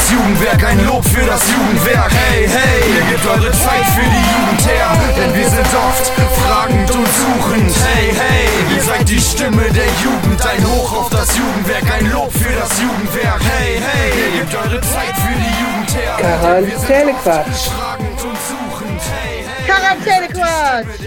das Jugendwerk, ein Lob für das Jugendwerk. Hey, hey, ihr gebt eure Zeit für die Jugend her, denn wir sind oft fragend und suchend. Hey, hey, ihr seid die Stimme der Jugend, ein Hoch auf das Jugendwerk, ein Lob für das Jugendwerk. Hey, hey, ihr gebt eure Zeit für die Jugend her, denn wir sind oft fragend und suchend. Hey, hey, Quarantänequatsch!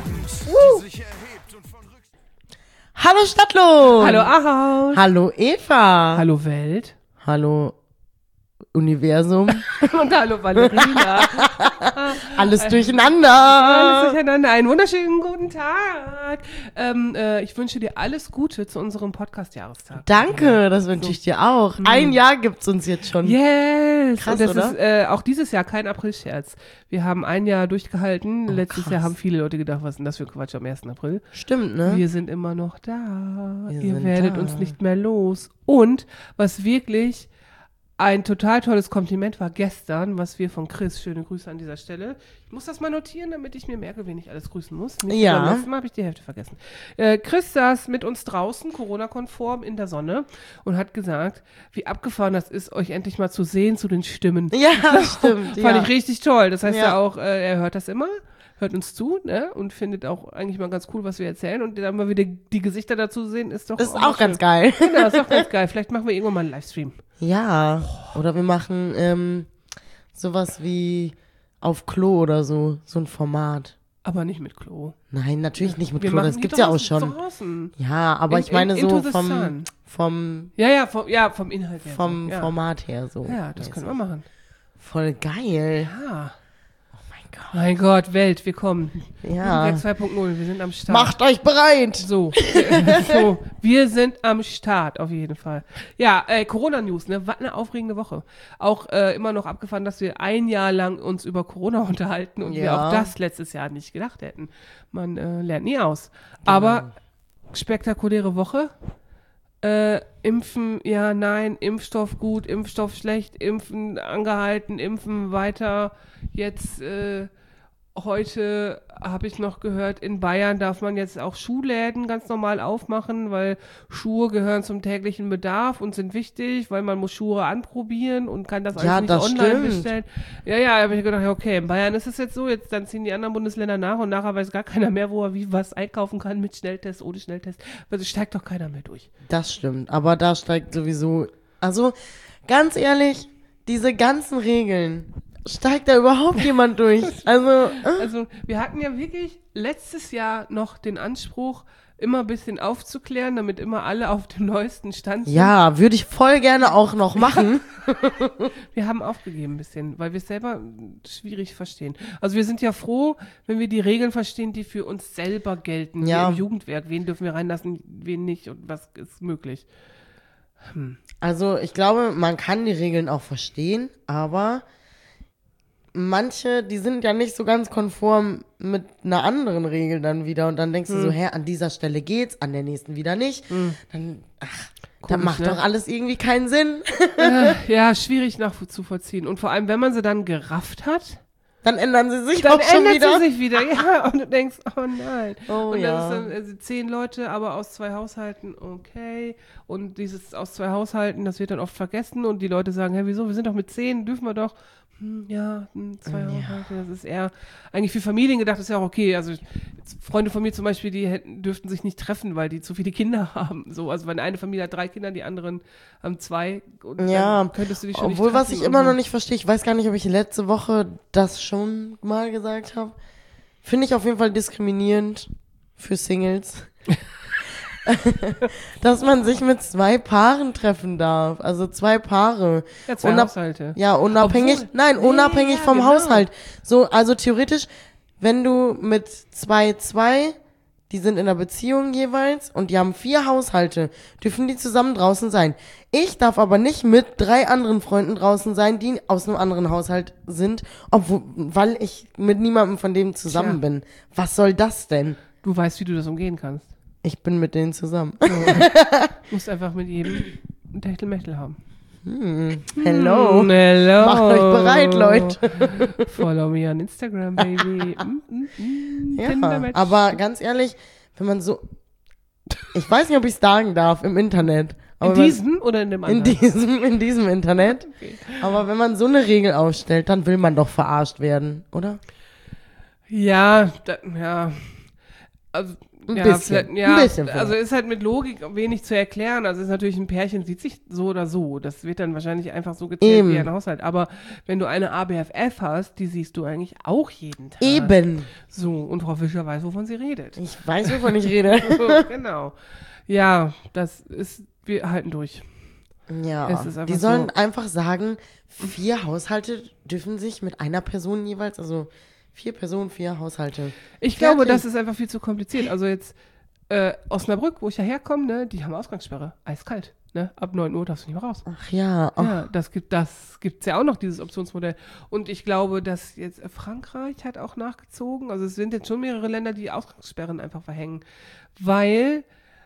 Hallo Stadtlohn! Hallo Ahaus! Hallo Eva! Hallo Welt! Hallo Universum! Und hallo Valerina! Alles durcheinander! Alles durcheinander. Einen wunderschönen guten Tag! Ich wünsche dir alles Gute zu unserem Podcast-Jahrestag. Danke, das wünsche ich dir auch. Ein Jahr gibt's uns jetzt schon. Yes! Krass, und das oder? ist auch dieses Jahr kein April-Scherz. Wir haben ein Jahr durchgehalten. Letztes krass. Jahr haben viele Leute gedacht, was ist denn das für Quatsch am 1. April? Stimmt, ne? Wir sind immer noch da. Wir Ihr sind werdet da. uns nicht mehr los. Und was wirklich ein total tolles Kompliment war gestern, was wir von Chris, schöne Grüße an dieser Stelle. Ich muss das mal notieren, damit ich mir merke, wen ich alles grüßen muss. Nicht Ja. Beim letzten Mal habe ich die Hälfte vergessen. Chris saß mit uns draußen, Corona-konform, in der Sonne und hat gesagt, wie abgefahren das ist, euch endlich mal zu sehen, zu den Stimmen. Ja, stimmt. Fand ich richtig toll. Das heißt ja, Ja. auch, er hört das immer, hört uns zu, ne? Und findet auch eigentlich mal ganz cool, was wir erzählen. Und dann mal wieder die Gesichter dazu sehen, ist doch Ist mal auch ganz schön. geil. Genau, ist auch ganz geil. Vielleicht machen wir irgendwann mal einen Livestream. Ja. Oder wir machen sowas wie auf Klo oder so. So ein Format. Aber nicht mit Klo. Nein, natürlich nicht mit Wir Klo. machen Das die gibt's ja auch draußen, schon. Draußen. Ja, aber ich meine Into so the sun. vom Vom Inhalt her. vom so. Ja. Format her so. Ja, das können wir machen. Voll geil. Ja. Oh mein Gott. Mein Gott, Welt, wir kommen. Ja. Jugendwerk 2.0, wir sind am Start. Macht euch bereit! So, wir sind am Start, auf jeden Fall. Ja, Corona-News, ne, was eine aufregende Woche. Auch immer noch abgefahren, dass wir ein Jahr lang uns über Corona unterhalten und wir Ja. auch das letztes Jahr nicht gedacht hätten. Man lernt nie aus. Aber spektakuläre Woche. Impfen, ja, nein, Impfstoff gut, Impfstoff schlecht, Impfen angehalten, Impfen weiter. Jetzt heute habe ich noch gehört, in Bayern darf man jetzt auch Schuhläden ganz normal aufmachen, weil Schuhe gehören zum täglichen Bedarf und sind wichtig, weil man muss Schuhe anprobieren und kann das alles Ja, nicht das online stimmt. bestellen. Ja, habe ich gedacht, ja, okay, in Bayern ist es jetzt so, jetzt dann ziehen die anderen Bundesländer nach und nachher weiß gar keiner mehr, wo er wie was einkaufen kann mit Schnelltest, ohne Schnelltest. Also steigt doch keiner mehr durch. Das stimmt, aber da steigt sowieso, also ganz ehrlich, diese ganzen Regeln, steigt da überhaupt jemand durch? Also wir hatten ja wirklich letztes Jahr noch den Anspruch, immer ein bisschen aufzuklären, damit immer alle auf dem neuesten Stand sind. Ja, würde ich voll gerne auch noch machen. Wir haben aufgegeben ein bisschen, weil wir es selber schwierig verstehen. Also wir sind ja froh, wenn wir die Regeln verstehen, die für uns selber gelten. Ja. Hier im Jugendwerk, wen dürfen wir reinlassen, wen nicht und was ist möglich. Also ich glaube, man kann die Regeln auch verstehen, aber manche, die sind ja nicht so ganz konform mit einer anderen Regel dann wieder und dann denkst du so, an dieser Stelle geht's, an der nächsten wieder nicht. Dann, das Komisch, macht ne? doch alles irgendwie keinen Sinn. Ja, schwierig nachzuvollziehen. Und vor allem, wenn man sie dann gerafft hat, Dann ändern sie sich dann auch schon ändert wieder. sie sich wieder. Ja, und du denkst, oh nein. Oh und dann ja. ist dann 10 Leute, aber aus 2 Haushalten, okay. Und dieses aus 2 Haushalten, das wird dann oft vergessen und die Leute sagen, hä, wieso, wir sind doch mit 10, dürfen wir doch. 2 Haushalte, das ist eher eigentlich für Familien gedacht, ist ja auch okay. Also jetzt Freunde von mir zum Beispiel, die dürften sich nicht treffen, weil die zu viele Kinder haben. So, also wenn eine Familie hat 3 Kinder, die anderen haben 2 und Ja, dann könntest du dich schon obwohl, nicht was treffen ich immer und noch so. nicht verstehe, ich weiß gar nicht, ob ich letzte Woche das schon mal gesagt habe, finde ich auf jeden Fall diskriminierend für Singles, dass man sich mit 2 Paaren treffen darf, also 2 Paare. Ja, 2 Haushalte. Ja, unabhängig, Obwohl- unabhängig Ja, vom genau. Haushalt. So, also theoretisch, wenn du mit 2, die sind in einer Beziehung jeweils und die haben 4 Haushalte, dürfen die zusammen draußen sein. Ich darf aber nicht mit 3 anderen Freunden draußen sein, die aus einem anderen Haushalt sind, weil ich mit niemandem von denen zusammen bin. Was soll das denn? Du weißt, wie du das umgehen kannst. Ich bin mit denen zusammen. Du musst einfach mit jedem ein Techtelmechtel haben. Hello. Hello. Macht euch bereit, Leute. Follow me on Instagram, baby. Ja, Tinder-Match. aber ganz ehrlich, wenn man so, ich weiß nicht, ob ich es sagen darf im Internet, Aber In diesem oder in dem in anderen? in diesem Internet. Okay. Aber wenn man so eine Regel aufstellt, dann will man doch verarscht werden, oder? Ja, ja. Also, Ein ja, bisschen. vielleicht- ja, Ein bisschen also ist halt mit Logik wenig zu erklären. Also ist natürlich ein Pärchen, sieht sich so oder so. Das wird dann wahrscheinlich einfach so gezählt Eben. wie ein Haushalt. Aber wenn du eine ABFF hast, die siehst du eigentlich auch jeden Tag. Eben. So, und Frau Fischer weiß, wovon sie redet. Ich weiß, wovon ich rede. So, genau. Ja, wir halten durch. Ja, Es ist einfach die sollen so. einfach sagen, 4 Haushalte dürfen sich mit einer Person jeweils, also 4 Personen, 4 Haushalte. Ich glaube, Fertig. das ist einfach viel zu kompliziert. Also jetzt Osnabrück, wo ich ja herkomme, ne, die haben Ausgangssperre. Eiskalt. Ne? Ab 9 Uhr darfst du nicht mehr raus. Ach ja, oh, Ja, das gibt's ja auch noch, dieses Optionsmodell. Und ich glaube, dass jetzt Frankreich hat auch nachgezogen. Also es sind jetzt schon mehrere Länder, die Ausgangssperren einfach verhängen. Weil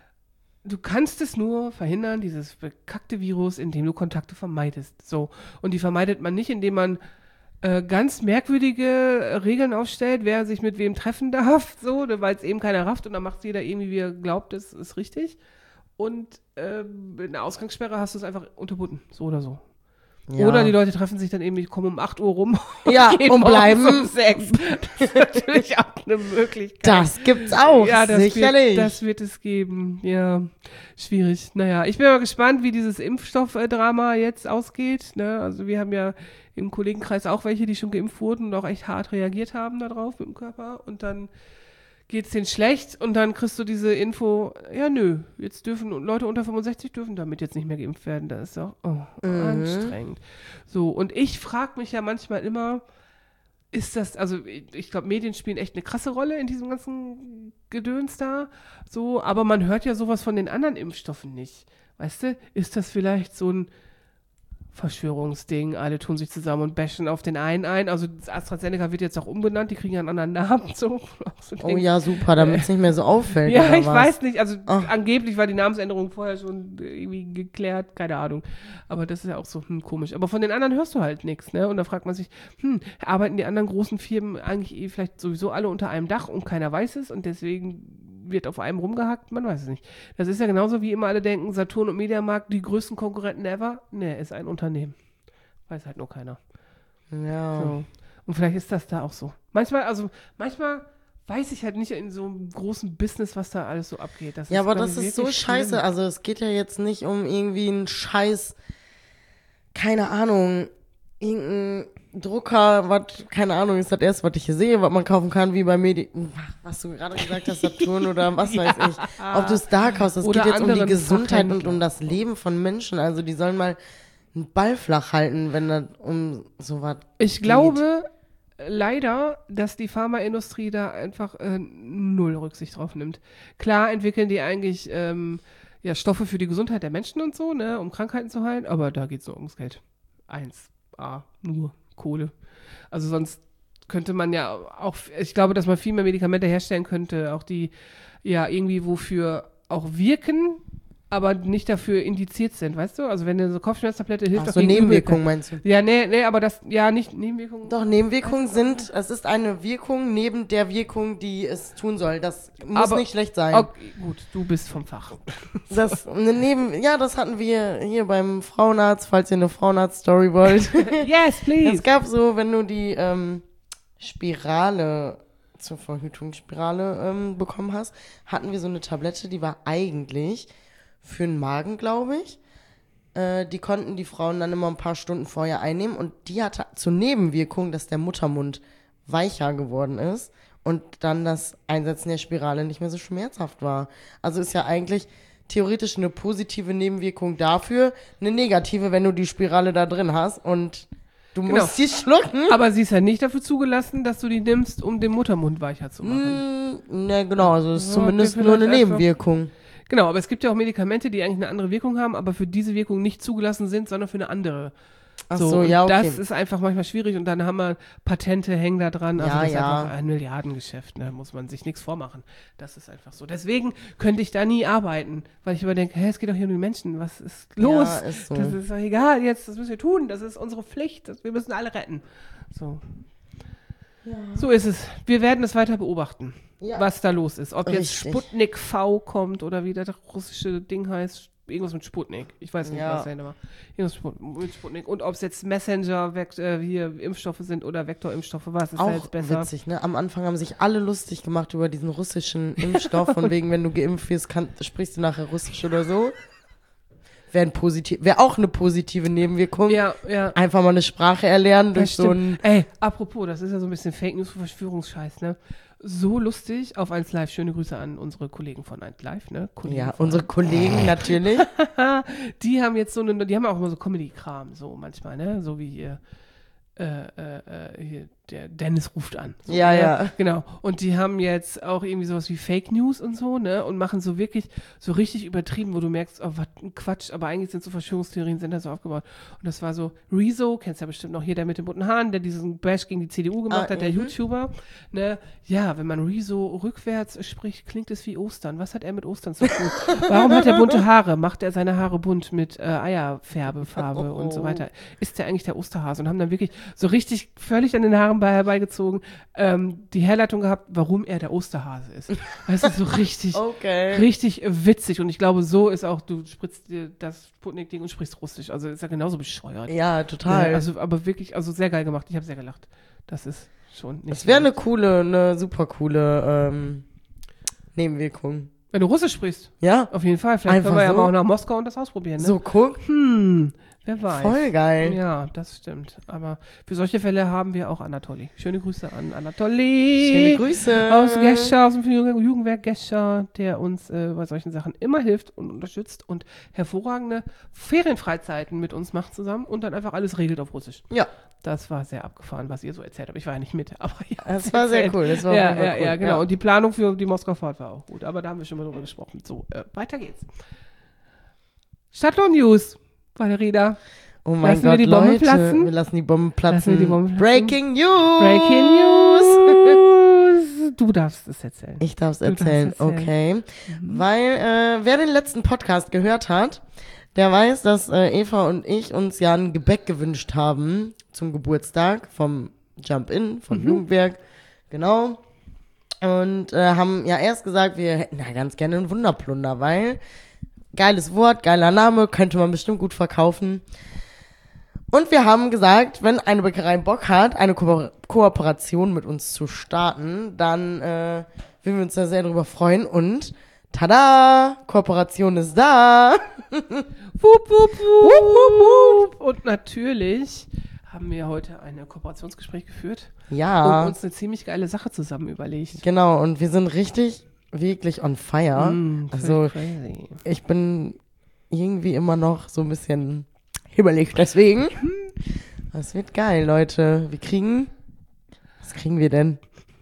du kannst es nur verhindern, dieses bekackte Virus, indem du Kontakte vermeidest. So. Und die vermeidet man nicht, indem man ganz merkwürdige Regeln aufstellt, wer sich mit wem treffen darf, so, weil es eben keiner rafft und dann macht jeder irgendwie, wie er glaubt, es ist richtig. Und in der Ausgangssperre hast du es einfach unterbunden, so oder so. ja. Oder die Leute treffen sich dann eben, die kommen um 8 Uhr rum Ja, gehen und morgens bleiben. um 6. Das ist natürlich auch eine Möglichkeit. Das gibt's auch, Ja, sicherlich. das wird es geben. Ja, schwierig. Naja, ich bin mal gespannt, wie dieses Impfstoffdrama jetzt ausgeht. Ne? Also wir haben ja im Kollegenkreis auch welche, die schon geimpft wurden und auch echt hart reagiert haben darauf mit dem Körper. Und dann geht's denen schlecht und dann kriegst du diese Info, ja nö, jetzt dürfen Leute unter 65 dürfen damit jetzt nicht mehr geimpft werden. Das ist doch anstrengend. So, und ich frage mich ja manchmal immer, ist das, also ich glaube, Medien spielen echt eine krasse Rolle in diesem ganzen Gedöns da, so, aber man hört ja sowas von den anderen Impfstoffen nicht. Weißt du, ist das vielleicht so ein Verschwörungsding, alle tun sich zusammen und bashen auf den einen ein. Also das AstraZeneca wird jetzt auch umbenannt, die kriegen ja einen anderen Namen. So. So Oh ja, super, damit es nicht mehr so auffällt. ja, oder ich was? weiß nicht. Also Ach. angeblich war die Namensänderung vorher schon irgendwie geklärt, keine Ahnung. Aber das ist ja auch so komisch. Aber von den anderen hörst du halt nichts, ne? Und da fragt man sich, arbeiten die anderen großen Firmen eigentlich vielleicht sowieso alle unter einem Dach und keiner weiß es und deswegen wird auf einem rumgehackt? Man weiß es nicht. Das ist ja genauso wie immer alle denken, Saturn und Mediamarkt, die größten Konkurrenten ever. Ne, ist ein Unternehmen. Weiß halt nur keiner. Ja. So. Und vielleicht ist das da auch so. Manchmal weiß ich halt nicht in so einem großen Business, was da alles so abgeht. Das Ja, aber glaub das ich, ist so wirklich scheiße. schlimm. Also es geht ja jetzt nicht um irgendwie einen Scheiß, keine Ahnung, irgendein Drucker, was, keine Ahnung, ist das erste, was ich hier sehe, was man kaufen kann, wie bei was du gerade gesagt hast, Saturn oder was weiß ich. Ob du es da kaufst, es Oder geht jetzt um die anderen Gesundheit und Fachhändler. um das Leben von Menschen. Also die sollen mal einen Ball flach halten, wenn das um sowas Ich glaube leider, dass die Pharmaindustrie da einfach null Rücksicht drauf nimmt. Klar entwickeln die eigentlich Stoffe für die Gesundheit der Menschen und so, ne, um Krankheiten zu heilen, aber da geht es nur ums Geld. 1A, nur Kohle. Also sonst könnte man ja auch, ich glaube, dass man viel mehr Medikamente herstellen könnte, auch die ja irgendwie wofür auch wirken, aber nicht dafür indiziert sind, weißt du? Also wenn eine so Kopfschmerztablette hilft, Ach auch so, gegen Nebenwirkungen meinst du? Ja, nee, aber das, ja, nicht Nebenwirkungen. Doch, Nebenwirkungen es ist eine Wirkung neben der Wirkung, die es tun soll. Das muss Aber- nicht schlecht sein. Okay, gut, du bist vom Fach. Das hatten wir hier beim Frauenarzt, falls ihr eine Frauenarzt-Story wollt. Yes, please. Es gab so, wenn du die Spirale zur Verhütung bekommen hast, hatten wir so eine Tablette, die war eigentlich für den Magen, glaube ich. Die konnten die Frauen dann immer ein paar Stunden vorher einnehmen und die hatte zur Nebenwirkung, dass der Muttermund weicher geworden ist und dann das Einsetzen der Spirale nicht mehr so schmerzhaft war. Also ist ja eigentlich theoretisch eine positive Nebenwirkung dafür, eine negative, wenn du die Spirale da drin hast und du Genau. musst die schlucken. Aber sie ist ja nicht dafür zugelassen, dass du die nimmst, um den Muttermund weicher zu machen. Ne, genau, also es ist Ja, zumindest okay, nur eine vielleicht einfach- Nebenwirkung. Genau, aber es gibt ja auch Medikamente, die eigentlich eine andere Wirkung haben, aber für diese Wirkung nicht zugelassen sind, sondern für eine andere. Ach so, ja, und okay. das ist einfach manchmal schwierig und dann haben wir Patente hängen da dran. Also Ja, das ist ja. einfach ein Milliardengeschäft, da muss man sich nichts vormachen. Das ist einfach so. Deswegen könnte ich da nie arbeiten, weil ich immer denke, es geht doch hier um die Menschen, was ist los? Ja, ist so. Das ist doch egal, jetzt, das müssen wir tun, das ist unsere Pflicht, wir müssen alle retten. So. So ist es. Wir werden es weiter beobachten, Ja. was da los ist. Ob jetzt Richtig. Sputnik V kommt oder wie das russische Ding heißt, irgendwas mit Sputnik. Ich weiß nicht, Ja. was der war. Irgendwas mit Sputnik. Und ob es jetzt Messenger, hier Impfstoffe sind oder Vektorimpfstoffe, was ist da Auch jetzt besser? witzig, ne? Am Anfang haben sich alle lustig gemacht über diesen russischen Impfstoff, von wegen, wenn du geimpft wirst, sprichst du nachher Russisch oder so. Wäre auch eine positive Nebenwirkung. Ja. Einfach mal eine Sprache erlernen durch Das so stimmt. ein... Ey, apropos, das ist ja so ein bisschen Fake News, Verschwörungsscheiß, ne? So lustig auf 1 Live. Schöne Grüße an unsere Kollegen von 1 Live, ne? Kollegen Ja, von unsere Kollegen natürlich. die haben jetzt die haben auch immer so Comedy-Kram, so manchmal, ne? So wie hier der Dennis ruft an. So, Ja, ne? ja. Genau. Und die haben jetzt auch irgendwie sowas wie Fake News und so, ne? Und machen so wirklich so richtig übertrieben, wo du merkst, oh, was ein Quatsch, aber eigentlich sind so Verschwörungstheorien, sind da so aufgebaut. Und das war so Rezo, kennst ja bestimmt noch hier, der mit den bunten Haaren, der diesen Bash gegen die CDU gemacht hat, der YouTuber, ne? Ja, wenn man Rezo rückwärts spricht, klingt es wie Ostern. Was hat er mit Ostern zu tun? Warum hat er bunte Haare? Macht er seine Haare bunt mit Eierfärbefarbe und so weiter? Ist der eigentlich der Osterhase? Und haben dann wirklich so richtig völlig an den Haaren herbeigezogen, die Herleitung gehabt, warum er der Osterhase ist. Das ist so richtig, richtig witzig. Und ich glaube, so ist auch, du spritzt dir das Sputnik-Ding und sprichst Russisch. Also ist ja genauso bescheuert. Ja, total. Ja, also, aber wirklich, also sehr geil gemacht. Ich habe sehr gelacht. Das ist schon nicht. Das wäre eine super coole Nebenwirkung. Wenn du Russisch sprichst. Ja? Auf jeden Fall. Vielleicht Einfach können wir ja so. mal auch nach Moskau und das ausprobieren. Ne? So, guck. Wer weiß. Voll geil. Ja, das stimmt. Aber für solche Fälle haben wir auch Anatoli. Schöne Grüße an Anatoli. Schöne Grüße. Aus Gescher, aus dem Jugendwerk Gescher, der uns bei solchen Sachen immer hilft und unterstützt und hervorragende Ferienfreizeiten mit uns macht zusammen und dann einfach alles regelt auf Russisch. Ja. Das war sehr abgefahren, was ihr so erzählt habt. Ich war ja nicht mit, aber ja. Das war sehr cool. Das war Ja, auf jeden Fall cool. ja, genau. Und die Planung für die Moskau-Fahrt war auch gut. Aber da haben wir schon mal drüber gesprochen. So, weiter geht's. Stadtlohn-News, Valerina. Oh mein Lassen wir Gott, die Bombe Leute, platzen? wir lassen die Bomben platzen. Lassen wir die Bombe platzen? Breaking News! Breaking News! Du darfst es erzählen. Ich darf es Du darfst erzählen, erzählen. okay. Weil, wer den letzten Podcast gehört hat, der weiß, dass Eva und ich uns ja ein Gebäck gewünscht haben zum Geburtstag vom Jump-In, von Jugendwerk. Genau. Und haben ja erst gesagt, wir hätten ja ganz gerne einen Wunderplunder, weil geiles Wort, geiler Name, könnte man bestimmt gut verkaufen. Und wir haben gesagt, wenn eine Bäckerei Bock hat, eine Kooperation mit uns zu starten, dann würden wir uns da sehr drüber freuen. Und tada, Kooperation ist da. Wupp, wupp, wupp. Und natürlich haben wir heute ein Kooperationsgespräch geführt Ja, und uns eine ziemlich geile Sache zusammen überlegt. genau. Und wir sind richtig, wirklich on fire. Also crazy. ich bin irgendwie immer noch so ein bisschen hibbelig deswegen. Das wird geil, Leute. Was kriegen wir denn?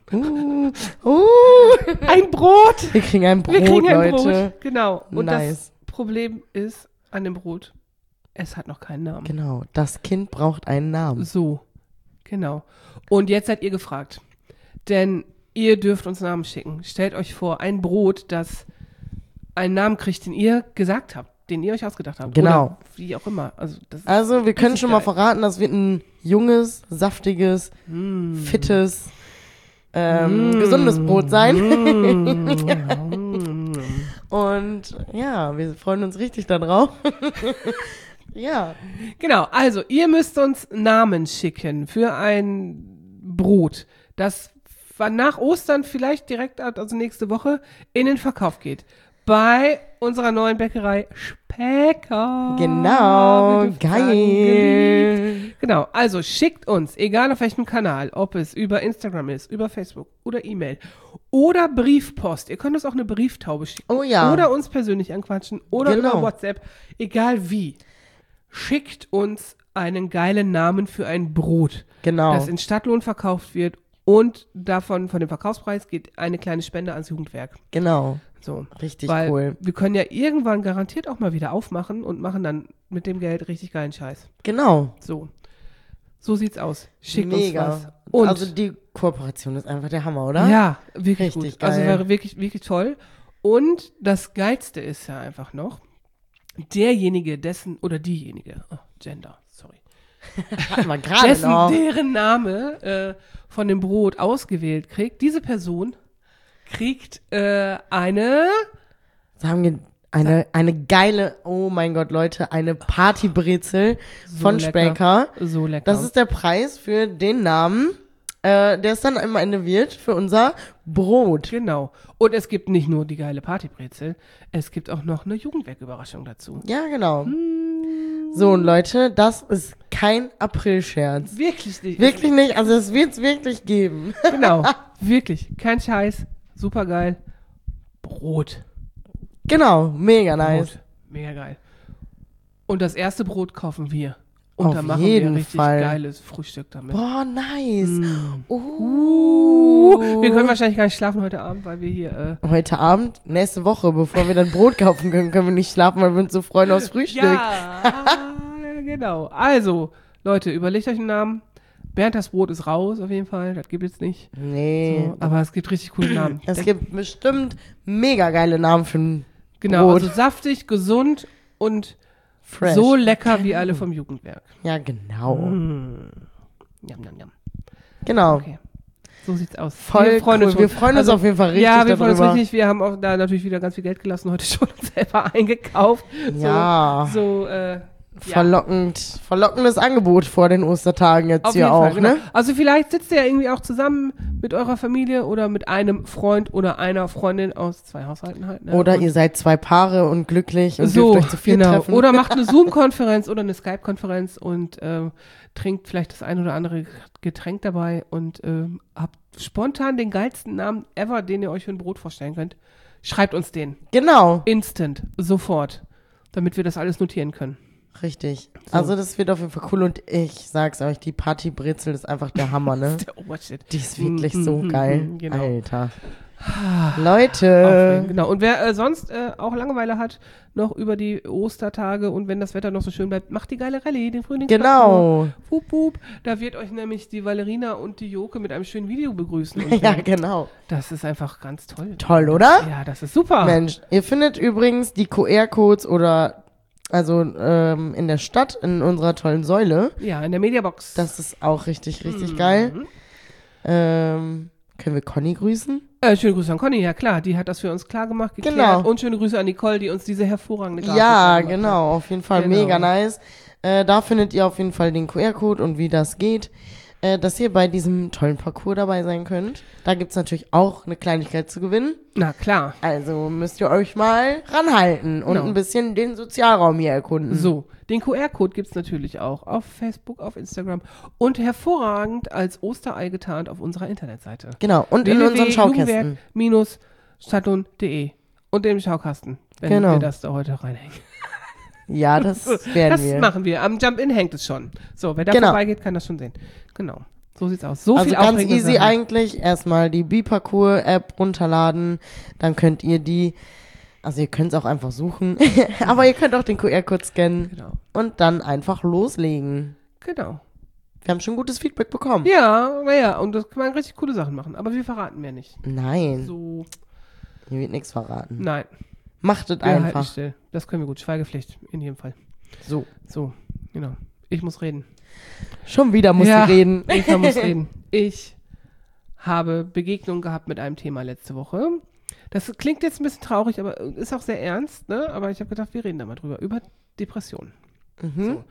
Ein Brot! Wir kriegen ein Brot, Wir kriegen ein Leute. Brot. Genau. Und Nice. das Problem ist an dem Brot, es hat noch keinen Namen. Genau, das Kind braucht einen Namen. So, genau. Und jetzt seid ihr gefragt. Denn ihr dürft uns Namen schicken. Stellt euch vor, ein Brot, das einen Namen kriegt, den ihr gesagt habt, den ihr euch ausgedacht habt. Genau. Oder wie auch immer. Also Wir können richtig schon mal geil. verraten, das wird ein junges, saftiges, fittes, gesundes Brot sein. Und ja, wir freuen uns richtig darauf. Ja. Genau, also ihr müsst uns Namen schicken für ein Brot, das nach Ostern vielleicht direkt, also nächste Woche, in den Verkauf geht. Bei unserer neuen Bäckerei Specker. Genau, Wir dürfen geil. sagen, geliebt. Genau, also schickt uns, egal auf welchem Kanal, ob es über Instagram ist, über Facebook oder E-Mail oder Briefpost. Ihr könnt uns auch eine Brieftaube schicken. Oh ja. Oder uns persönlich anquatschen oder Genau. über WhatsApp, egal wie. Schickt uns einen geilen Namen für ein Brot, Genau. das in Stadtlohn verkauft wird und davon, von dem Verkaufspreis geht eine kleine Spende ans Jugendwerk. Genau. So. Richtig Weil cool. wir können ja irgendwann garantiert auch mal wieder aufmachen und machen dann mit dem Geld richtig geilen Scheiß. Genau. So sieht's aus. Schickt Mega. uns was. Und also die Kooperation ist einfach der Hammer, oder? ja, wirklich Richtig gut. Also geil. wäre wirklich, wirklich toll. Und das Geilste ist ja einfach noch, derjenige, diejenige, Gender, sorry. Hatten wir gerade noch. Deren Name von dem Brot ausgewählt kriegt, diese Person kriegt eine Sagen wir Eine geile, oh mein Gott, Leute, eine Partybrezel von lecker. Späker. So lecker. Das ist der Preis für den Namen, der es dann am Ende wird für unser Brot. Genau. Und es gibt nicht nur die geile Partybrezel, es gibt auch noch eine Jugendwerk-Überraschung dazu. Ja, genau. So, und Leute, das ist kein Aprilscherz. Wirklich nicht. Wirklich nicht, also es wird es wirklich geben. Genau. Wirklich. Kein Scheiß. Super geil. Brot. Genau, mega nice. Brot. Mega geil. Und das erste Brot kaufen wir. Und Auf dann machen jeden wir richtig Fall. geiles Frühstück damit. Boah, nice. Wir können wahrscheinlich gar nicht schlafen heute Abend, weil wir hier... Heute Abend, nächste Woche, bevor wir dann Brot kaufen können, können wir nicht schlafen, weil wir uns so freuen aufs Frühstück. Ja, genau. Also, Leute, überlegt euch einen Namen. Bernd das Brot ist raus, auf jeden Fall. Das gibt es nicht. Nee. So, aber es gibt richtig coole Namen. Es gibt bestimmt mega geile Namen für ein Genau, Brot. also saftig, gesund und Fresh. so lecker wie alle vom Jugendwerk. Ja, genau. Yum, yum, yum. Genau. Okay. So sieht's aus. Voll wir freuen cool. uns schon. Wir freuen uns auf jeden Fall richtig Ja, wir freuen uns darüber. richtig. Wir haben auch da natürlich wieder ganz viel Geld gelassen, heute schon selber eingekauft. Ja. Verlockendes Angebot vor den Ostertagen jetzt Auf hier jeden auch, Fall, genau. ne? Also vielleicht sitzt ihr ja irgendwie auch zusammen mit eurer Familie oder mit einem Freund oder einer Freundin aus 2 Haushalten halt. Ne? Oder Und ihr seid 2 Paare und glücklich und so, dürft euch zu viel genau. treffen. Oder macht eine Zoom-Konferenz oder eine Skype-Konferenz und trinkt vielleicht das ein oder andere Getränk dabei und habt spontan den geilsten Namen ever, den ihr euch für ein Brot vorstellen könnt. Schreibt uns den. Genau. Instant. Sofort. Damit wir das alles notieren können. Richtig. So. Also das wird auf jeden Fall cool und ich sag's euch, die Partybrezel ist einfach der Hammer, ne? Der Obershit. Die ist wirklich so geil. Genau. Alter. Aufregend, Leute. genau. Und wer sonst auch Langeweile hat, noch über die Ostertage und wenn das Wetter noch so schön bleibt, macht die geile Rallye, den Frühling. Genau. Wup, wup. Da wird euch nämlich die Valerina und die Joke mit einem schönen Video begrüßen. Und Ja, genau. Das ist einfach ganz toll. Toll, oder? Ja, das ist super. Mensch, ihr findet übrigens die QR-Codes oder also in der Stadt, in unserer tollen Säule. Ja, in der Mediabox. Das ist auch richtig, richtig geil. Können wir Conny grüßen? Schöne Grüße an Conny, ja klar, die hat das für uns klar gemacht, geklärt. Genau. Und schöne Grüße an Nicole, die uns diese hervorragende Grafik Ja, gemacht hat. genau, auf jeden Fall Genau. mega nice. Da findet ihr auf jeden Fall den QR-Code und wie das geht, dass ihr bei diesem tollen Parcours dabei sein könnt. Da gibt's natürlich auch eine Kleinigkeit zu gewinnen. Na klar. Also müsst ihr euch mal ranhalten und Genau. ein bisschen den Sozialraum hier erkunden. So, den QR-Code gibt es natürlich auch auf Facebook, auf Instagram und hervorragend als Osterei getarnt auf unserer Internetseite. Genau, und in unseren Schaukästen. www.jugendwerk-stadtlohn.de und im Schaukasten, wenn Genau. wir das da heute reinhängen. Ja, das werden Das wir. machen wir. Am Jump-In hängt es schon. So, wer da Genau. vorbeigeht, kann das schon sehen. Genau. So sieht's aus. So Also viel ganz aufregende easy Sachen. eigentlich. Erstmal die B-Parcours-App runterladen. Dann könnt ihr also ihr könnt es auch einfach suchen. Aber ihr könnt auch den QR-Code scannen. Genau. Und dann einfach loslegen. Genau. Wir haben schon gutes Feedback bekommen. Ja, naja, und das kann man richtig coole Sachen machen. Aber wir verraten mehr nicht. Nein, So, hier wird nichts verraten. nein. Macht es Wir halten einfach. still. Das können wir gut. Schweigepflicht, in jedem Fall. So. So, genau. Ich muss reden. Schon wieder musst Ja, du reden. Eva muss reden. Ich habe Begegnung gehabt mit einem Thema letzte Woche. Das klingt jetzt ein bisschen traurig, aber ist auch sehr ernst, ne? Aber ich habe gedacht, wir reden da mal drüber. Über Depressionen. So.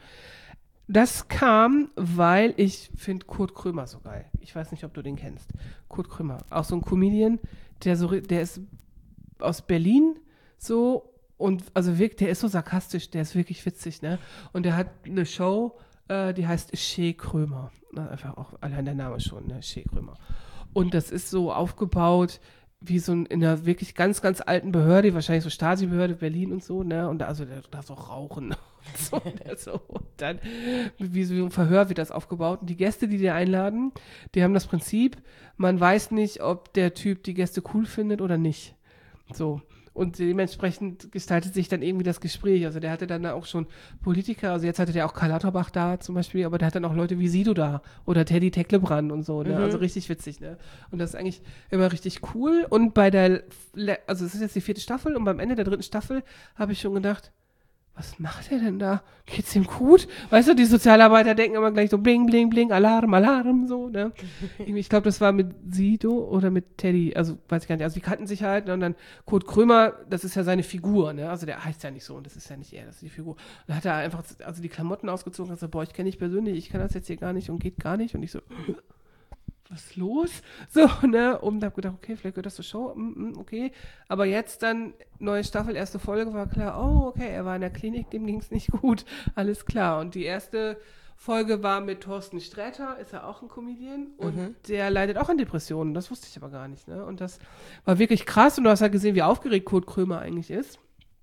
Das kam, weil ich finde Kurt Krömer so geil. Ich weiß nicht, ob du den kennst. Kurt Krömer, auch so ein Comedian, der ist aus Berlin so und also wirklich, der ist so sarkastisch, der ist wirklich witzig, ne? Und der hat eine Show, die heißt Shea Krömer. Na, einfach auch allein der Name schon, ne? Shea Krömer. Und das ist so aufgebaut wie so in einer wirklich ganz, ganz alten Behörde, wahrscheinlich so Stasi-Behörde Berlin und so, ne? Und da, also der darf auch rauchen und so, ne? So. Und dann, wie so ein Verhör wird das aufgebaut. Und die Gäste, die die einladen, die haben das Prinzip, man weiß nicht, ob der Typ die Gäste cool findet oder nicht. So. Und dementsprechend gestaltet sich dann irgendwie das Gespräch. Also der hatte dann auch schon Politiker, also jetzt hatte der auch Karl Lauterbach da zum Beispiel, aber der hat dann auch Leute wie Sido da oder Teddy Tecklebrand und so, ne? Also richtig witzig, ne? Und das ist eigentlich immer richtig cool. Und also es ist jetzt die 4. Staffel und beim Ende der 3. Staffel habe ich schon gedacht, was macht er denn da? Geht's ihm gut? Weißt du, die Sozialarbeiter denken immer gleich so bling, bling, bling, Alarm, Alarm, so, ne? Ich glaube, das war mit Sido oder mit Teddy, also weiß ich gar nicht. Also die kannten sich halt, ne? Und dann Kurt Krömer, das ist ja seine Figur, ne? Also der heißt ja nicht so und das ist ja nicht er, das ist die Figur. Und dann hat er einfach, also die Klamotten ausgezogen und gesagt, boah, ich kenne dich persönlich, ich kann das jetzt hier gar nicht und geht gar nicht. Und ich so, was ist los? So, ne? Und hab gedacht, okay, vielleicht gehört das zur Show, okay. Aber jetzt dann, neue Staffel, erste Folge, war klar, oh, okay, er war in der Klinik, dem ging es nicht gut, alles klar. Und die erste Folge war mit Thorsten Sträter, ist ja auch ein Comedian und der leidet auch an Depressionen, das wusste ich aber gar nicht, ne? Und das war wirklich krass und du hast halt gesehen, wie aufgeregt Kurt Krömer eigentlich ist.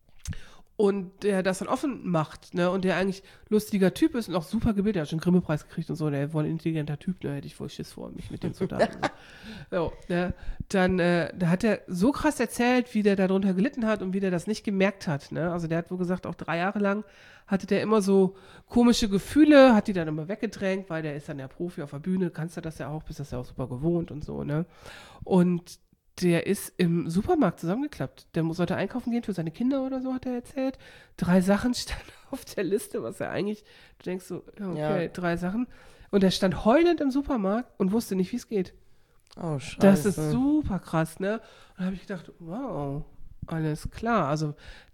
Und der das dann offen macht, ne, und der eigentlich lustiger Typ ist und auch super gebildet, der hat schon einen Grimme-Preis gekriegt und so, der war ein intelligenter Typ, da hätte ich voll Schiss vor, mich mit dem zu unterhalten. So, ne, dann, da hat er so krass erzählt, wie der darunter gelitten hat und wie der das nicht gemerkt hat, ne, also der hat wohl gesagt, auch 3 Jahre lang hatte der immer so komische Gefühle, hat die dann immer weggedrängt, weil der ist dann ja Profi auf der Bühne, kannst du das ja auch, bist das ja auch super gewohnt und so, ne, und der ist im Supermarkt zusammengeklappt. Der sollte einkaufen gehen für seine Kinder oder so, hat er erzählt. 3 Sachen standen auf der Liste, was er eigentlich, du denkst so, okay, ja. 3 Sachen. Und er stand heulend im Supermarkt und wusste nicht, wie es geht. Oh, scheiße. Das ist super krass, ne? Und da habe ich gedacht, wow, alles klar. Also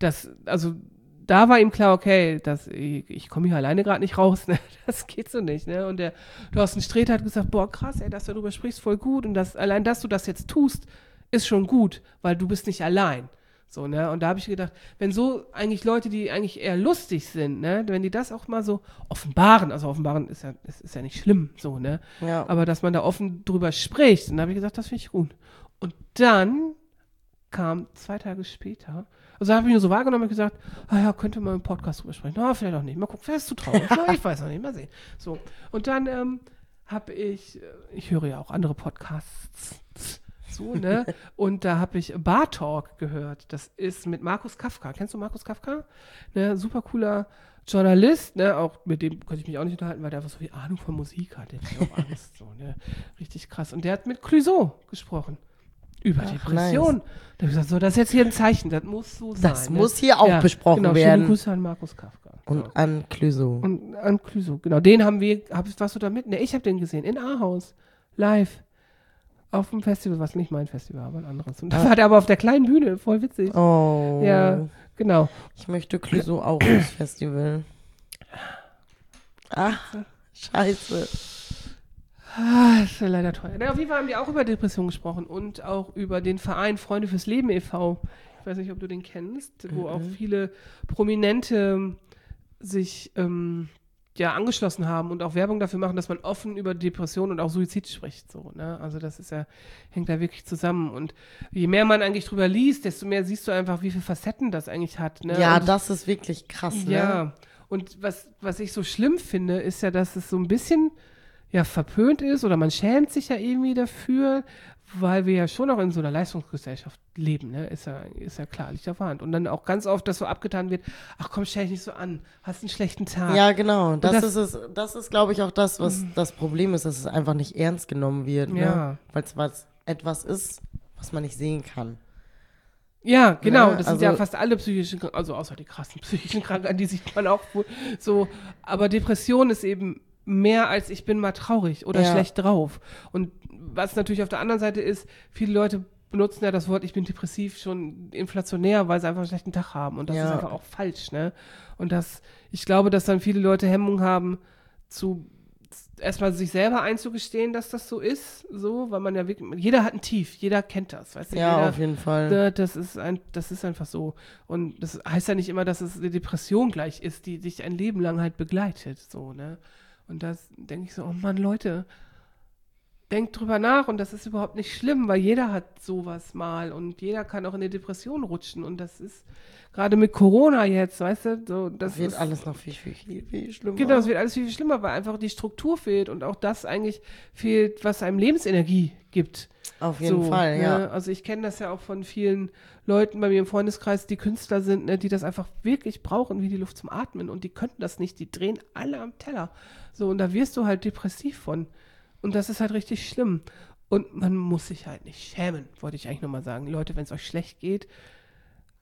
da war ihm klar, okay, ich komme hier alleine gerade nicht raus, ne? Das geht so nicht, ne? Und der Thorsten Sträter hat gesagt, boah, krass, ey, dass du darüber sprichst, voll gut. Und allein, dass du das jetzt tust, ist schon gut, weil du bist nicht allein. So, ne? Und da habe ich gedacht, wenn so eigentlich Leute, die eigentlich eher lustig sind, ne, wenn die das auch mal so offenbaren, also offenbaren ist ja nicht schlimm, so, ne? Ja. Aber dass man da offen drüber spricht, und da habe ich gesagt, das finde ich gut. Und dann kam 2 Tage später, also habe ich nur so wahrgenommen und gesagt, ja, könnte man im Podcast drüber sprechen. Na, vielleicht auch nicht. Mal gucken, vielleicht ist zu traurig. Na, ich weiß noch nicht, mal sehen. So. Und dann habe ich höre ja auch andere Podcasts, so, ne? Und da habe ich Bar Talk gehört. Das ist mit Markus Kafka. Kennst du Markus Kafka? Ne, super cooler Journalist, ne? Auch mit dem konnte ich mich auch nicht unterhalten, weil der einfach so viel Ahnung von Musik hat. Der hat auch Angst, so, ne? Richtig krass. Und der hat mit Clouseau gesprochen. Über Depression. Nice. Da habe ich gesagt, so, das ist jetzt hier ein Zeichen, das muss so sein. Das muss hier auch besprochen genau, werden. Schöne Grüße an Markus Kafka. Und an Clouseau. Und an Clouseau, genau. Den warst du da mit? Ne, ich habe den gesehen, in Ahaus, live, auf dem Festival, was nicht mein Festival, aber ein anderes. Und da war der aber auf der kleinen Bühne, voll witzig. Oh. Ja, genau. Ich möchte Clouseau auch ins Festival. Ach, scheiße. Das ist ja leider teuer. Na, auf jeden Fall haben die auch über Depressionen gesprochen und auch über den Verein Freunde fürs Leben e.V. Ich weiß nicht, ob du den kennst, wo auch viele Prominente sich angeschlossen haben und auch Werbung dafür machen, dass man offen über Depressionen und auch Suizid spricht. So, ne? Also das ist ja, hängt da wirklich zusammen. Und je mehr man eigentlich drüber liest, desto mehr siehst du einfach, wie viele Facetten das eigentlich hat. Ne? Ja, und, das ist wirklich krass, ne? Ja, und was ich so schlimm finde, ist ja, dass es so ein bisschen verpönt ist oder man schämt sich ja irgendwie dafür, weil wir ja schon auch in so einer Leistungsgesellschaft leben, ne? Ist ja klar, liegt auf der Hand. Und dann auch ganz oft, dass so abgetan wird, ach komm, stell dich nicht so an, hast einen schlechten Tag. Ja, genau. Das ist, glaube ich, auch das, was das Problem ist, dass es einfach nicht ernst genommen wird, ne? Ja. Weil es etwas ist, was man nicht sehen kann. Ja, genau. Ne? Das sind ja fast alle psychischen Krankheiten, also außer die krassen psychischen Krankheiten, die sieht man auch so. Aber Depression ist eben mehr als ich bin mal traurig oder schlecht drauf. Und was natürlich auf der anderen Seite ist, viele Leute benutzen ja das Wort, ich bin depressiv, schon inflationär, weil sie einfach einen schlechten Tag haben. Und das ist einfach auch falsch, ne? Und ich glaube, dass dann viele Leute Hemmung haben, erstmal sich selber einzugestehen, dass das so ist, weil man ja wirklich, jeder hat ein Tief, jeder kennt das, weißt du? Ja, jeder, auf jeden Fall. Ne, das ist einfach so. Und das heißt ja nicht immer, dass es eine Depression gleich ist, die dich ein Leben lang halt begleitet, so, ne? Und das denke ich so, oh Mann, Leute, denkt drüber nach und das ist überhaupt nicht schlimm, weil jeder hat sowas mal und jeder kann auch in eine Depression rutschen und das ist gerade mit Corona jetzt, weißt du, so, das wird alles noch viel, viel, viel schlimmer. Genau, es wird alles viel, viel schlimmer, weil einfach die Struktur fehlt und auch das eigentlich fehlt, was einem Lebensenergie gibt. Auf jeden Fall, ja. Ne? Also ich kenne das ja auch von vielen Leuten bei mir im Freundeskreis, die Künstler sind, ne, die das einfach wirklich brauchen, wie die Luft zum Atmen und die könnten das nicht, die drehen alle am Teller. So, und da wirst du halt depressiv von. Und das ist halt richtig schlimm. Und man muss sich halt nicht schämen, wollte ich eigentlich nochmal sagen. Leute, wenn es euch schlecht geht,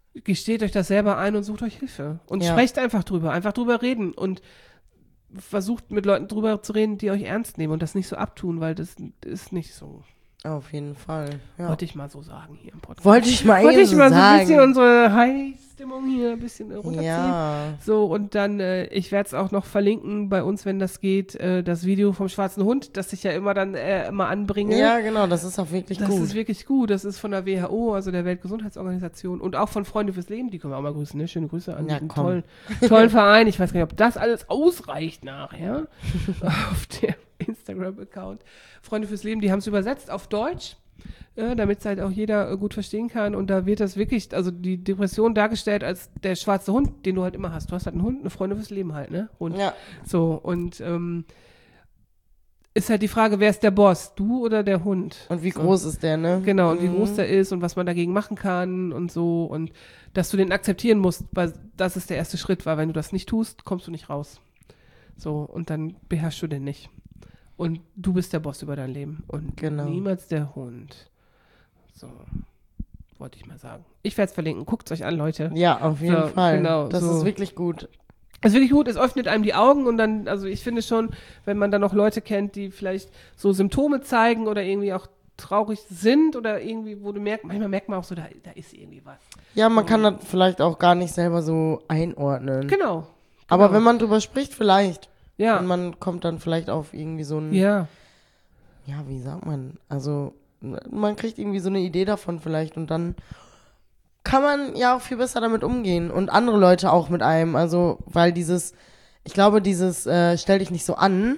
gesteht euch das selber ein und sucht euch Hilfe. Und Ja. sprecht einfach drüber reden und versucht mit Leuten drüber zu reden, die euch ernst nehmen und das nicht so abtun, weil das ist nicht so. Auf jeden Fall. Ja. Wollte ich mal so sagen hier im Podcast. Wollte ich mal so ein sagen. bisschen unsere High-Stimmung hier ein bisschen runterziehen. Ja. So, und dann, ich werde es auch noch verlinken bei uns, wenn das geht, das Video vom schwarzen Hund, das ich ja immer dann immer anbringe. Ja, genau, das ist auch wirklich Das gut. ist wirklich gut. Das ist von der WHO, also der Weltgesundheitsorganisation und auch von Freunde fürs Leben. Die können wir auch mal grüßen, ne? Schöne Grüße an Ja, diesen komm. tollen Verein. Ich weiß gar nicht, ob das alles ausreicht nachher auf dem Instagram-Account. Freunde fürs Leben, die haben es übersetzt auf Deutsch, damit es halt auch jeder gut verstehen kann. Und da wird das wirklich, also die Depression dargestellt als der schwarze Hund, den du halt immer hast. Du hast halt einen Hund, eine Freunde fürs Leben halt, ne? Hund. Ja. So, und ist halt die Frage, wer ist der Boss? Du oder der Hund? Und wie So. groß ist der, ne? Genau, und wie groß der ist und was man dagegen machen kann und so. Und dass du den akzeptieren musst, weil das ist der erste Schritt, weil wenn du das nicht tust, kommst du nicht raus. So, und dann beherrschst du den nicht. Und du bist der Boss über dein Leben und Genau. niemals der Hund. So, wollte ich mal sagen. Ich werde es verlinken. Guckt es euch an, Leute. Ja, auf jeden So, Fall. genau, das so. ist wirklich gut. Es ist wirklich gut, es öffnet einem die Augen und dann, also ich finde schon, wenn man dann noch Leute kennt, die vielleicht so Symptome zeigen oder irgendwie auch traurig sind oder irgendwie, wo du merkst, manchmal merkt man auch so, da ist irgendwie was. Ja, man kann das vielleicht auch gar nicht selber so einordnen. Genau. Aber wenn man drüber spricht, vielleicht. Ja. Und man kommt dann vielleicht auf irgendwie so ein, Ja. ja, wie sagt man, also man kriegt irgendwie so eine Idee davon vielleicht und dann kann man ja auch viel besser damit umgehen und andere Leute auch mit einem, also weil ich glaube stell dich nicht so an,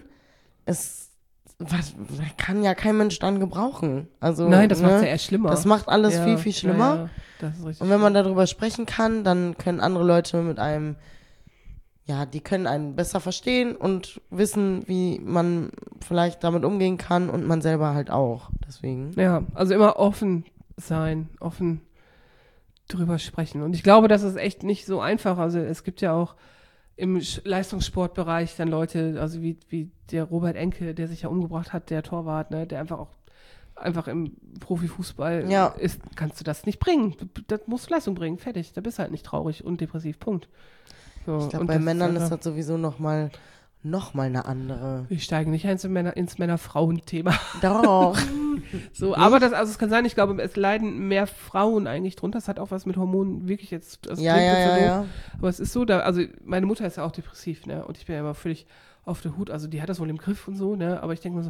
kann ja kein Mensch dann gebrauchen. Also, Nein, das ne, macht es ja erst schlimmer. Das macht alles Ja, viel, viel schlimmer. Ja, das ist richtig. Und wenn man darüber sprechen kann, dann können andere Leute mit einem, ja, die können einen besser verstehen und wissen, wie man vielleicht damit umgehen kann und man selber halt auch. Deswegen. Ja, also immer offen sein, offen drüber sprechen. Und ich glaube, das ist echt nicht so einfach. Also es gibt ja auch im Leistungssportbereich dann Leute, also wie der Robert Enke, der sich ja umgebracht hat, der Torwart, ne, der einfach im Profifußball ist, kannst du das nicht bringen. Das musst du Leistung bringen, fertig. Da bist du halt nicht traurig und depressiv, Punkt. So, Ich glaube, und bei das Männern ist einfach- das sowieso noch mal eine andere. Wir steigen nicht ins Männer-Frauen-Thema. Doch. So, aber es kann sein, ich glaube, es leiden mehr Frauen eigentlich drunter. Das hat auch was mit Hormonen wirklich jetzt. Das Ja, klingt jetzt so doof, ja. Aber es ist so, also meine Mutter ist ja auch depressiv, ne? Und ich bin ja immer völlig auf der Hut. Also die hat das wohl im Griff und so, ne? Aber ich denke mir so,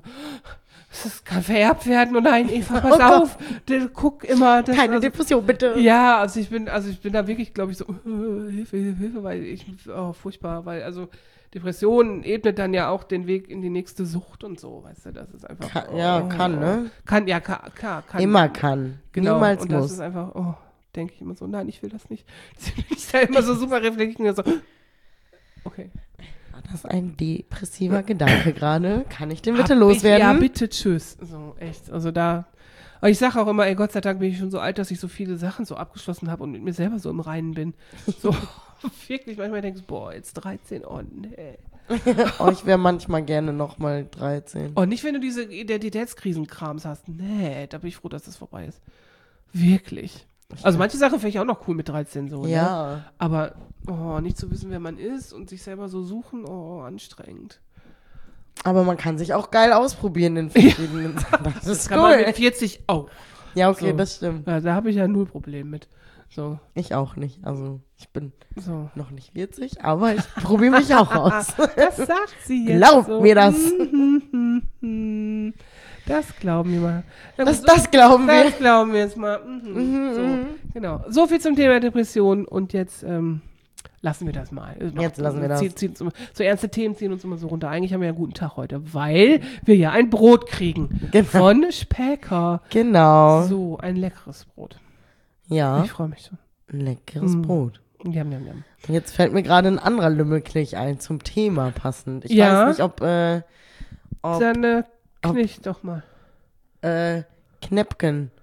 das kann vererbt werden. Und nein, Eva, pass auf. Guck immer. Keine Depression, bitte. Ja, also ich bin da wirklich, glaube ich, so, Hilfe, weil furchtbar, weil also Depression ebnet dann ja auch den Weg in die nächste Sucht und so, weißt du, das ist einfach. Kann, ne? Kann. Immer kann. Genau. Niemals und das muss. ist einfach, denke ich immer so, nein, ich will das nicht. Ich da immer so super reflektiert so, okay. War das ein depressiver Gedanke gerade? Kann ich den bitte Ja, loswerden? bitte, tschüss. So, echt, also da. Aber ich sage auch immer, ey, Gott sei Dank bin ich schon so alt, dass ich so viele Sachen so abgeschlossen habe und mit mir selber so im Reinen bin. So, wirklich, manchmal denkst du, boah, jetzt 13, oh nee. Oh, ich wäre manchmal gerne noch mal 13. Und nicht, wenn du diese Identitätskrisenkrams hast. Nee, da bin ich froh, dass das vorbei ist. Wirklich. Also manche Sachen finde ich auch noch cool mit 13 so. Ne? Ja. Aber nicht zu wissen, wer man ist und sich selber so suchen, anstrengend. Aber man kann sich auch geil ausprobieren in verschiedenen Sachen. Das ist Kann man cool. mit 40 auch. Ja, okay, So. das stimmt. Ja, da habe ich ja null Problem mit. So, Ich auch nicht. Also, ich bin so. noch nicht 40, aber ich probiere mich auch aus. Das sagt sie jetzt. Glaub so. mir das. Das glauben wir mal. Na gut, Das glauben wir. Das glauben wir jetzt mal. So, genau. So viel zum Thema Depression und jetzt lassen wir das mal. Jetzt lassen wir das. So ernste Themen ziehen uns immer so runter. Eigentlich haben wir ja einen guten Tag heute, weil wir ja ein Brot kriegen Genau. von Späker. Genau. So, ein leckeres Brot. Ja, Ich freue mich schon. ein leckeres Brot. Jam, jam, jam. Und jetzt fällt mir gerade ein anderer Lümmelklich ein, zum Thema passend. Ich Ja. weiß nicht, ob Dann knick doch mal. Knäppken.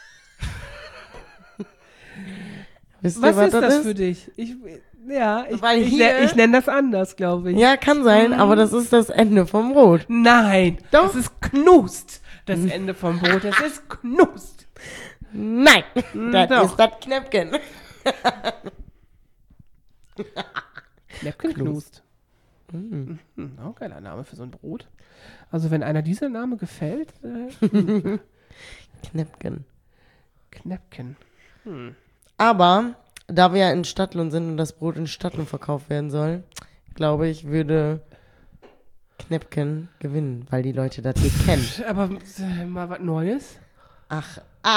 Wisst ihr, Was ist das ist? für dich? Ich Weil hier- nenne das anders, glaube ich. Ja, kann sein, aber das ist das Ende vom Brot. Nein, Doch. das ist knust. Das Ende vom Brot, das ist knust. Nein, das Doch. ist das Knäppchen. Knäppchenknust. Auch geiler Name für so ein Brot. Also wenn einer dieser Name gefällt, Knäppchen. Knäppchen. Aber da wir ja in Stadtlohn sind und das Brot in Stadtlohn verkauft werden soll, glaube ich, würde Knäppchen gewinnen, weil die Leute das hier kennen. Aber mal was Neues. Ach.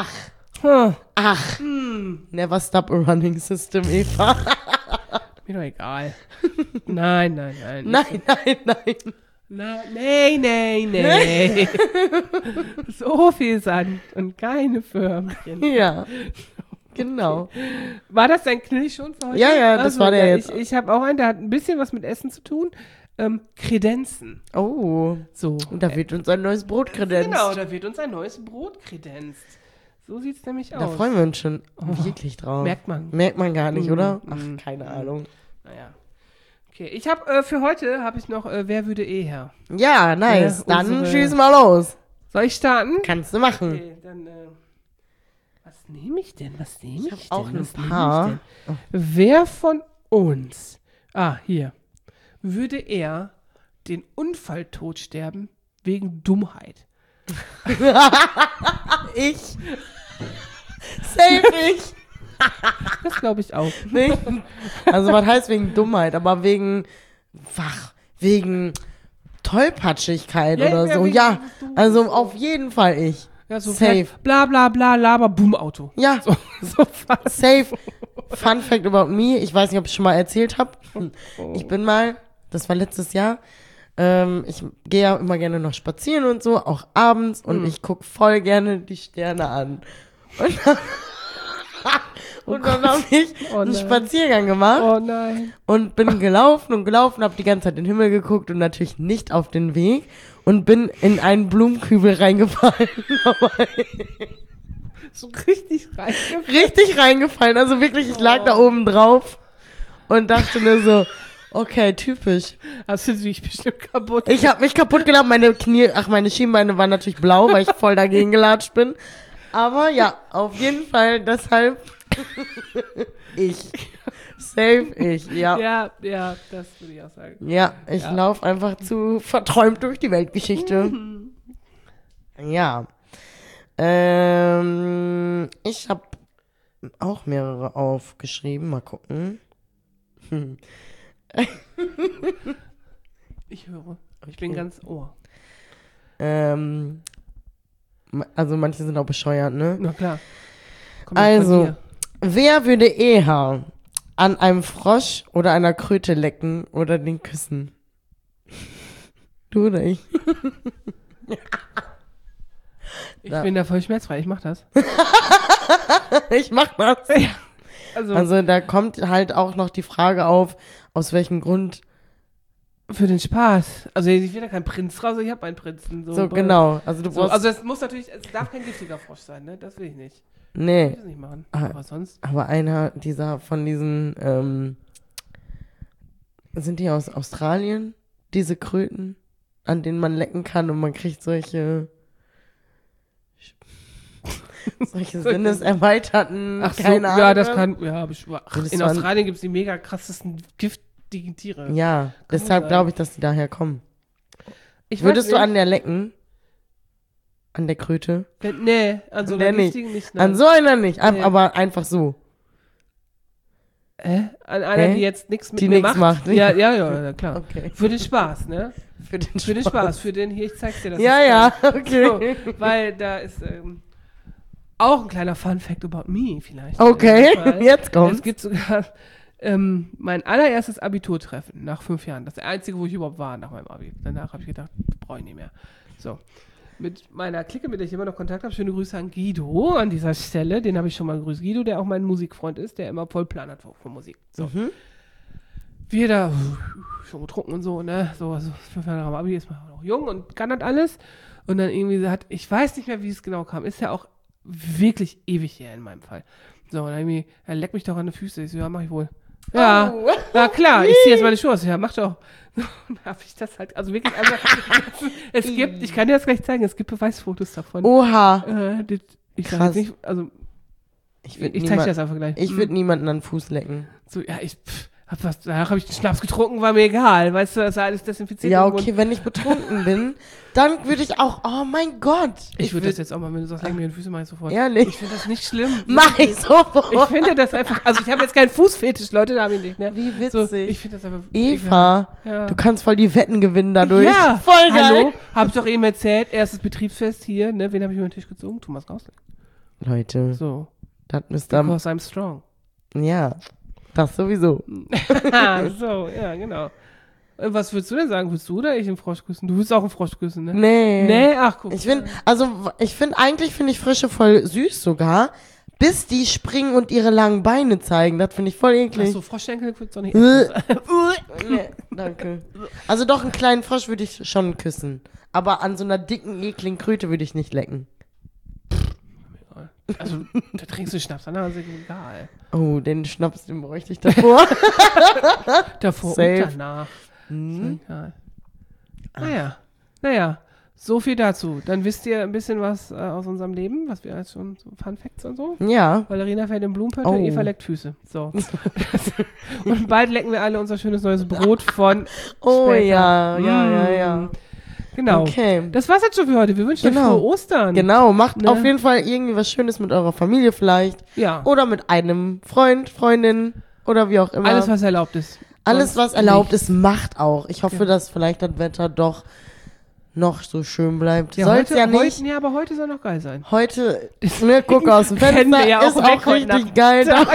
Never stop a running system, Eva. Mir doch egal. Nein. Nein. Nee. So viel Sand und keine Förmchen. Ja, genau. War das dein Knill schon für heute? Ja, das war der jetzt. Ich habe auch einen, der hat ein bisschen was mit Essen zu tun. Kredenzen. Oh, So. und da wird uns ein neues Brot kredenzt. Genau, da wird uns ein neues Brot kredenzt. So sieht es nämlich aus. Da freuen wir uns schon wirklich drauf. Merkt man. Merkt man gar nicht, oder? Ach, Mhm. keine Ahnung. Naja. Okay, ich habe für heute noch Wer würde her? Ja, nice. Ja, Dann schieß mal los. Soll ich starten? Kannst du machen. Okay, dann was nehme ich denn? Ich habe auch ein paar. Wer von uns, hier, würde er den Unfalltod sterben wegen Dummheit? Ich. Safe ich. Das glaube ich auch. Nicht? Also was heißt wegen Dummheit, aber wegen Tollpatschigkeit oder so. wegen Ja, du- also auf jeden Fall ich. Ja, so Safe. fährt bla bla bla laber Boom Auto. Ja, So fast. safe. Fun Fact about me, ich weiß nicht, ob ich schon mal erzählt habe. Ich bin mal, das war letztes Jahr, ich gehe ja immer gerne noch spazieren und so, auch abends, und ich gucke voll gerne die Sterne an. Und dann habe ich einen nein. Spaziergang gemacht. Oh nein. Und bin gelaufen, habe die ganze Zeit in den Himmel geguckt und natürlich nicht auf den Weg und bin in einen Blumenkübel reingefallen. So richtig reingefallen. Richtig reingefallen, also wirklich, ich lag da oben drauf und dachte mir so, okay, typisch. Hast du dich bestimmt kaputt Ich habe mich kaputt gelacht, meine Schienbeine waren natürlich blau, weil ich voll dagegen gelatscht bin. Aber ja, auf jeden Fall, deshalb ich. Safe ich, ja. Ja, das würde ich auch sagen. Ja, ich laufe einfach zu verträumt durch die Weltgeschichte. Ja. Ich habe auch mehrere aufgeschrieben. Mal gucken. Ich höre. Ich bin ganz Ohr. Also manche sind auch bescheuert, ne? Na klar. Kommt von Also, dir. wer würde eher an einem Frosch oder einer Kröte lecken oder den küssen? Du oder ich? Ich bin da voll schmerzfrei, ich mach das. Ich mach das. Also, Also da kommt halt auch noch die Frage auf, aus welchem Grund. für den Spaß. Also ich will da kein Prinz raus, ich habe einen Prinzen. So, genau. Also du So, brauchst. also es muss natürlich, es darf kein giftiger Frosch sein, ne? Das will ich nicht. Ich will Nee, das nicht machen. Ah. Aber sonst. aber einer von diesen, sind die aus Australien? Diese Kröten, an denen man lecken kann und man kriegt solche sinneserweiterten, Ach so, keine Ahnung. ja, das kann, ja, Das in waren- Australien gibt es die mega krassesten giftigen Tiere. Ja, deshalb sein. glaube ich, dass die daher kommen. Ich Würdest weiß du nicht. an der lecken? An der Kröte? Nee, an so An der einer nicht. giftigen nicht. An Nein. so einer nicht, Nee. aber einfach so. An einer, Hä? die jetzt nichts mit Die mir nix macht. macht. Ja, klar. Okay. Für den Spaß, ne? Für den Für den Spaß, für den, hier, ich zeig's dir das. Ja, ist ja, geil. okay. So, weil da ist auch ein kleiner Fun Fact about me vielleicht. Okay, Weil jetzt kommt's. Es gibt sogar mein allererstes Abiturtreffen nach 5 Jahren. Das ist der einzige, wo ich überhaupt war nach meinem Abi. Danach habe ich gedacht, brauche ich nicht mehr. So. Mit meiner Clique, mit der ich immer noch Kontakt habe, schöne Grüße an Guido an dieser Stelle. Den habe ich schon mal gegrüßt. Guido, der auch mein Musikfreund ist, der immer voll Plan hat von Musik. So. Wir da schon getrunken und so, ne? So 5 Jahre nach dem Abi ist man auch noch jung und kann das alles. Und dann irgendwie ich weiß nicht mehr, wie es genau kam. Ist ja auch wirklich ewig her in meinem Fall. So, und dann irgendwie, er leckt mich doch an die Füße. Ich so, ja, mach ich wohl. Ja, Oh. na klar, ich ziehe jetzt meine Schuhe aus. Ja, mach doch. Und da habe ich das halt, also wirklich einfach, ich kann dir das gleich zeigen, es gibt Beweisfotos davon. Oha. Ich sag Krass. jetzt nicht, also, Ich würd zeig dir das einfach gleich. Ich würde niemanden an den Fuß lecken. So, ja, danach habe ich den Schnaps getrunken, war mir egal. Weißt du, das ist alles desinfiziert. Ja, im Mund. okay, wenn ich betrunken bin, dann würde ich auch, oh mein Gott. Ich würde das jetzt auch mal, wenn du sagst, leck mir die Füße, mach ich sofort. Ehrlich? Ich finde das nicht schlimm. Mach ich sofort. Ich finde das einfach, also ich habe jetzt keinen Fußfetisch, Leute, da habe ich nicht, ne? Wie witzig. So, ich finde das einfach Eva, ja. du kannst voll die Wetten gewinnen dadurch. Ja, voll geil. hallo, hab ich doch eben erzählt, erstes Betriebsfest hier, ne? Wen habe ich über den Tisch gezogen? Thomas Gausling. Leute, So, das müsst ihr, because I'm strong. ja, das sowieso. So, ja, genau. Was würdest du denn sagen? Würdest du oder ich einen Frosch küssen? Du würdest auch einen Frosch küssen, ne? Nee, ach guck. Eigentlich finde ich Frösche voll süß sogar, bis die springen und ihre langen Beine zeigen. Das finde ich voll eklig. Achso, Froschschenkel würdest du auch nicht essen. Nee, danke. Also doch, einen kleinen Frosch würde ich schon küssen. Aber an so einer dicken, ekligen Kröte würde ich nicht lecken. Also, da trinkst du Schnaps, dann ist es egal. Oh, den Schnaps, den bräuchte ich davor. Davor Safe. und danach. Ist egal. Naja, so viel dazu. Dann wisst ihr ein bisschen was aus unserem Leben, was wir als schon so Fun Facts und so. Ja. Valerina fährt in Blumenpötte, Oh. Eva leckt Füße. So. Und bald lecken wir alle unser schönes neues Brot von Oh später. ja. Genau. Okay. Das war's jetzt schon für heute. Wir wünschen euch frohe Ostern. Genau, macht Ne? auf jeden Fall irgendwie was Schönes mit eurer Familie vielleicht. Ja. Oder mit einem Freund, Freundin oder wie auch immer. Alles, was erlaubt ist. Alles, was Sonst erlaubt nicht. ist, macht auch. Ich hoffe, Ja. dass vielleicht das Wetter doch noch so schön bleibt. Ja, Soll's ja nicht. Heute, ja, aber heute soll noch geil sein. Heute, ne, guck aus dem Kennen Fenster, wir ja auch ist weg auch heute richtig geil. Da.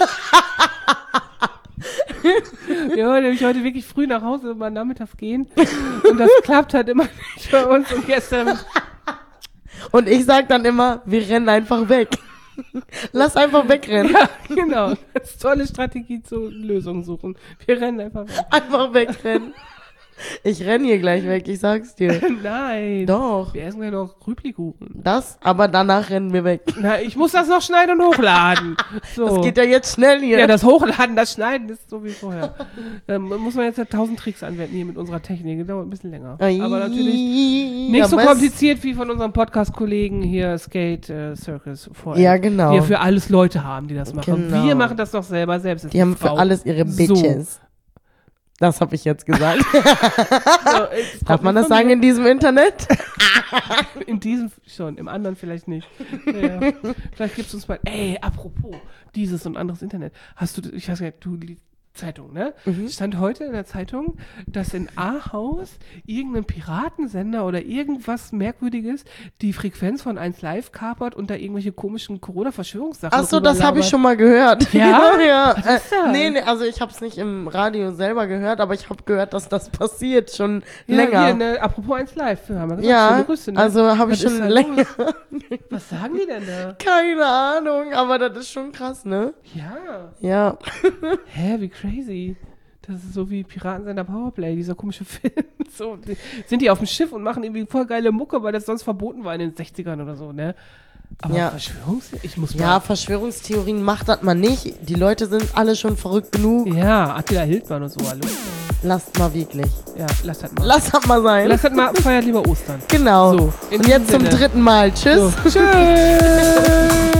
Wir wollen nämlich heute wirklich früh nach Hause und mal nachmittags gehen. Und das klappt halt immer nicht bei uns. Und gestern, Und ich sag dann immer, wir rennen einfach weg. Lass einfach wegrennen. ja, genau. Das ist tolle Strategie zur Lösung suchen. Wir rennen einfach weg. Einfach wegrennen. Ich renn hier gleich weg, ich sag's dir. Nein. Doch. Wir essen gleich noch Rüblikuchen. Das, aber danach rennen wir weg. Na, ich muss das noch schneiden und hochladen. So. Das geht ja jetzt schnell hier. Ja, das Hochladen, das Schneiden ist so wie vorher. Muss man jetzt ja 1000 Tricks anwenden hier mit unserer Technik. Das dauert ein bisschen länger. Aber natürlich nicht so kompliziert wie von unserem Podcast-Kollegen hier Skate Circus vorher. Ja, genau. Die ja für alles Leute haben, die das machen. Genau. Wir machen das doch selber selbst. Die haben für alles ihre Bitches. Das habe ich jetzt gesagt. Darf man das sagen in diesem Internet? In diesem schon, im anderen vielleicht nicht. Ja. Vielleicht gibst du uns mal, apropos dieses und anderes Internet. Hast du, ich weiß gar nicht, du die Zeitung, ne? Stand heute in der Zeitung, dass in Ahaus irgendein Piratensender oder irgendwas Merkwürdiges die Frequenz von 1 Live kapert und da irgendwelche komischen Corona-Verschwörungssachen Ach so, das habe ich schon mal gehört. Ja? ja. Was ist das? Nee, also ich habe es nicht im Radio selber gehört, aber ich habe gehört, dass das passiert schon Ja, länger. Hier, ne, apropos 1 Live, haben wir gesagt, Ja, schöne Grüße, ne? also habe ich Was schon ist da länger. los? Was sagen die denn da? Keine Ahnung, aber das ist schon krass, ne? Ja. Ja. Hä, wie crazy. Das ist so wie Piratensender Powerplay, dieser komische Film. So, sind die auf dem Schiff und machen irgendwie voll geile Mucke, weil das sonst verboten war in den 60ern oder so, ne? Aber Ja. Ich muss Ja, Verschwörungstheorien macht das mal nicht. Die Leute sind alle schon verrückt genug. Ja, Attila Hildmann und so, hallo. Lasst mal wirklich. Ja, lass das mal. Lass das mal sein. Lass das mal, feiert lieber Ostern. Genau. So, in Und jetzt diesem zum Sinne. 3. Mal. Tschüss. So, tschüss.